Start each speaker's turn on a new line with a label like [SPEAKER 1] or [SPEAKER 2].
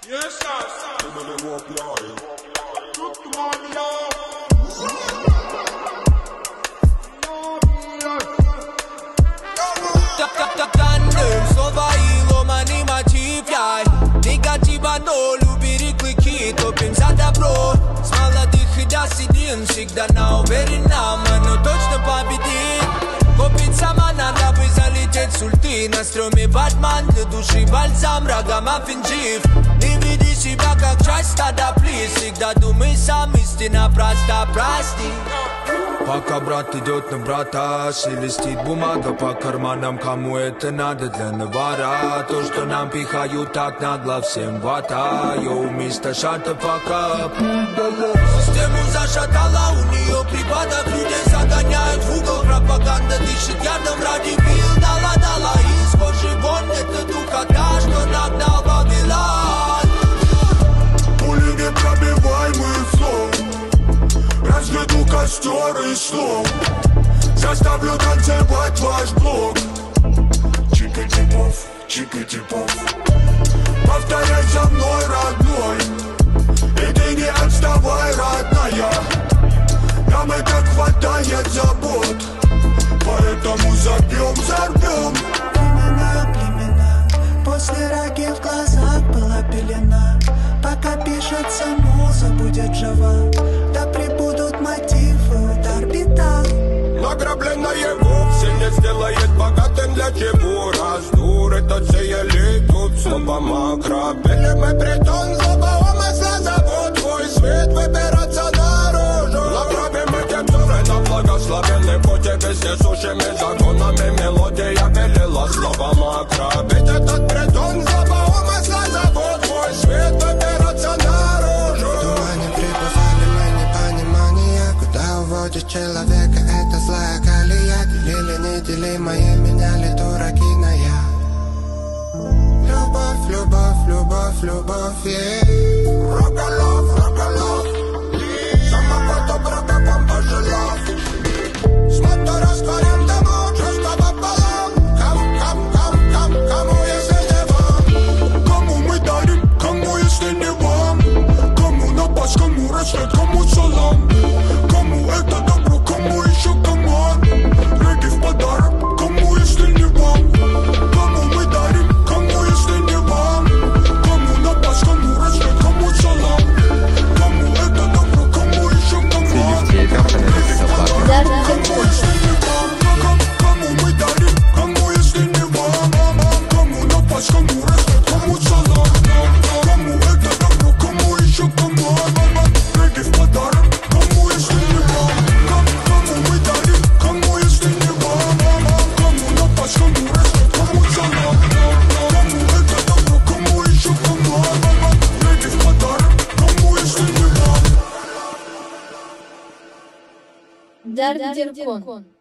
[SPEAKER 1] Тандем, слова и ломаный мотив, яй. Негатива ноль, убери клыки, топим за добро. С молодых и до седин, всегда на уверенном, оно точно победит. Копить сама надо бы залететь с ульты. На стреме Батман, для души бальзам, рагамаффин жив. Не веди себя как часть стада, плиз. Всегда думай сам, истина проста, прости. Пока брат идет на брата, шелестит бумага по карманам. Кому это надо для навара? То, что нам пихают так нагло, всем вата. Йоу, мистер, shut the fuck up. Систему зашатала, у нее припадок. Людей загоняют в угол, пропаганда дышит ядом ради пил. Дала из кожи вон, это духота, что нагнал Вавилон.
[SPEAKER 2] Пули непробиваемых слов, разведу костер из слов, заставлю танцевать ваш блок. Чика-типов, повторяй за мной, родной, и ты не отставай, родная. Нам и так хватает забот, поэтому взорвем.
[SPEAKER 3] Племена, после раги в глазах была пелена. Пока пишется муза, будет жива, да прибудут мотивы, удар бита.
[SPEAKER 2] Награбленное вовсе не сделает богатым, для чего раздур этот сеяли тут словом ограбили. Мы притон злого умысла, зовут твой свет выбираться наружу. Награбим эти взоры на благословенный путь, везде сущими законами мелодия велела словом ограбить этот притон злого умысла, зовут твой свет выбираться наружу.
[SPEAKER 4] В тумане пребывали мы непонимания, куда уводит человека эта злая колея. Делили неделимое, меняли дураки на я. Любовь, yeah. Рогалов, сама по-доброму вам пожелал. С мотора растворим домой, чувства пополам. Кому, если не вам?
[SPEAKER 2] Кому мы дарим, кому, если не вам? Кому на бас, кому расчет, кому салам? Кому это добро, кому еще команд? Регги в подарок, кому, если не вам? Кому мы дарим, кому, если не вам? Кому на бас, кому расчет, кому салам? Кому это добро, кому еще команд? Регги в подарок, кому, если не вам? Кому мы дарим, кому, если не вам? Кому на бас, кому расчет, кому салам? Кому это добро, кому еще команд? Регги в подарок, кому, если не вам? Кому мы дарим, кому, если не вам? Кому на бас, кому расчет, кому салам? Кому это добро, кому еще команд? Регги в подарок, кому, если не вам?
[SPEAKER 5] Дардиркон.